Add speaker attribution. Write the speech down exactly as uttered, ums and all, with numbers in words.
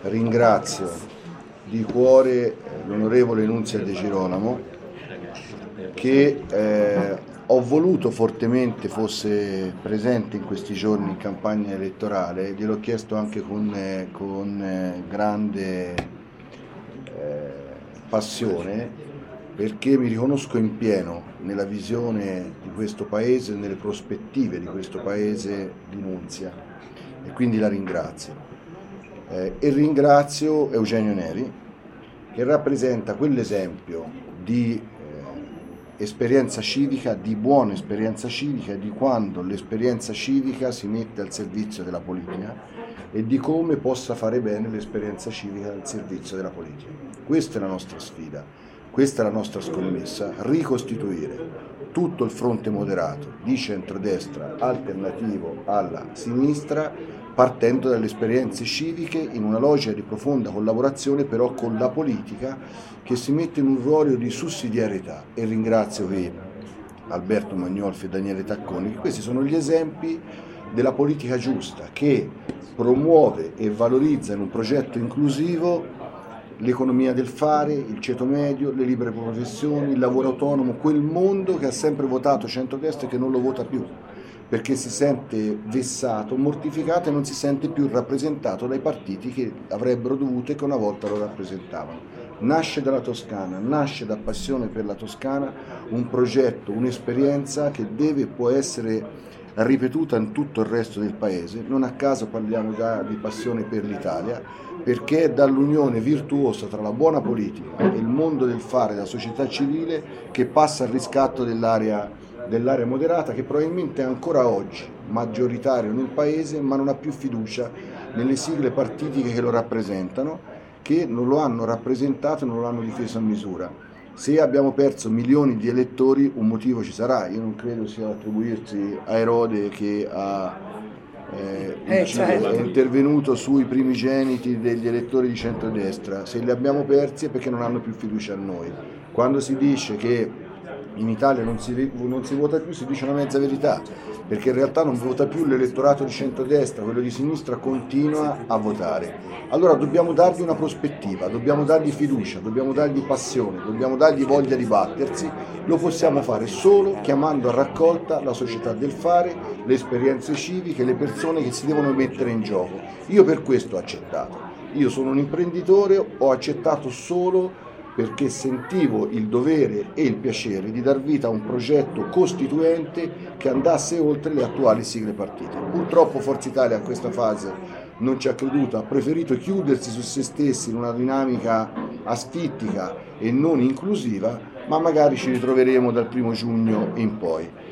Speaker 1: ringrazio di cuore l'onorevole Nunzia De Girolamo, che eh, ho voluto fortemente fosse presente in questi giorni in campagna elettorale. Gliel'ho chiesto anche con, eh, con eh, grande eh, passione, perché mi riconosco in pieno nella visione di questo paese, nelle prospettive di questo paese di Nunzia, e quindi la ringrazio. Eh, e ringrazio Eugenio Neri, che rappresenta quell'esempio di eh, esperienza civica, di buona esperienza civica, di quando l'esperienza civica si mette al servizio della politica e di come possa fare bene l'esperienza civica al servizio della politica. Questa è la nostra sfida, questa è la nostra scommessa: ricostituire tutto il fronte moderato di centrodestra alternativo alla sinistra, partendo dalle esperienze civiche, in una logica di profonda collaborazione però con la politica, che si mette in un ruolo di sussidiarietà. E ringrazio qui Alberto Magnolfi e Daniele Tacconi, che questi sono gli esempi della politica giusta, che promuove e valorizza in un progetto inclusivo l'economia del fare, il ceto medio, le libere professioni, il lavoro autonomo, quel mondo che ha sempre votato centrodestra e che non lo vota più, perché si sente vessato, mortificato e non si sente più rappresentato dai partiti che avrebbero dovuto e che una volta lo rappresentavano. Nasce dalla Toscana, nasce da passione per la Toscana, un progetto, un'esperienza che deve e può essere ripetuta in tutto il resto del paese. Non a caso parliamo da, di passione per l'Italia, perché è dall'unione virtuosa tra la buona politica e il mondo del fare, la società civile, che passa al riscatto dell'area dell'area moderata, che probabilmente è ancora oggi maggioritario nel paese, ma non ha più fiducia nelle sigle partitiche che lo rappresentano, che non lo hanno rappresentato e non lo hanno difeso a misura. Se abbiamo perso milioni di elettori, un motivo ci sarà. Io non credo sia attribuirsi a Erode, che ha, eh,
Speaker 2: eh, certo.
Speaker 1: è intervenuto sui primigeniti degli elettori di centrodestra. Se li abbiamo persi è perché non hanno più fiducia in noi. Quando si dice che in Italia non si, non si vota più, si dice una mezza verità, perché in realtà non vota più l'elettorato di centrodestra, quello di sinistra continua a votare. Allora dobbiamo dargli una prospettiva, dobbiamo dargli fiducia, dobbiamo dargli passione, dobbiamo dargli voglia di battersi. Lo possiamo fare solo chiamando a raccolta la società del fare, le esperienze civiche, le persone che si devono mettere in gioco. Io per questo ho accettato. Io sono un imprenditore, ho accettato solo perché sentivo il dovere e il piacere di dar vita a un progetto costituente che andasse oltre le attuali sigle partitiche. Purtroppo Forza Italia in questa fase non ci ha creduto, ha preferito chiudersi su se stessi in una dinamica asfittica e non inclusiva, ma magari ci ritroveremo dal primo giugno in poi.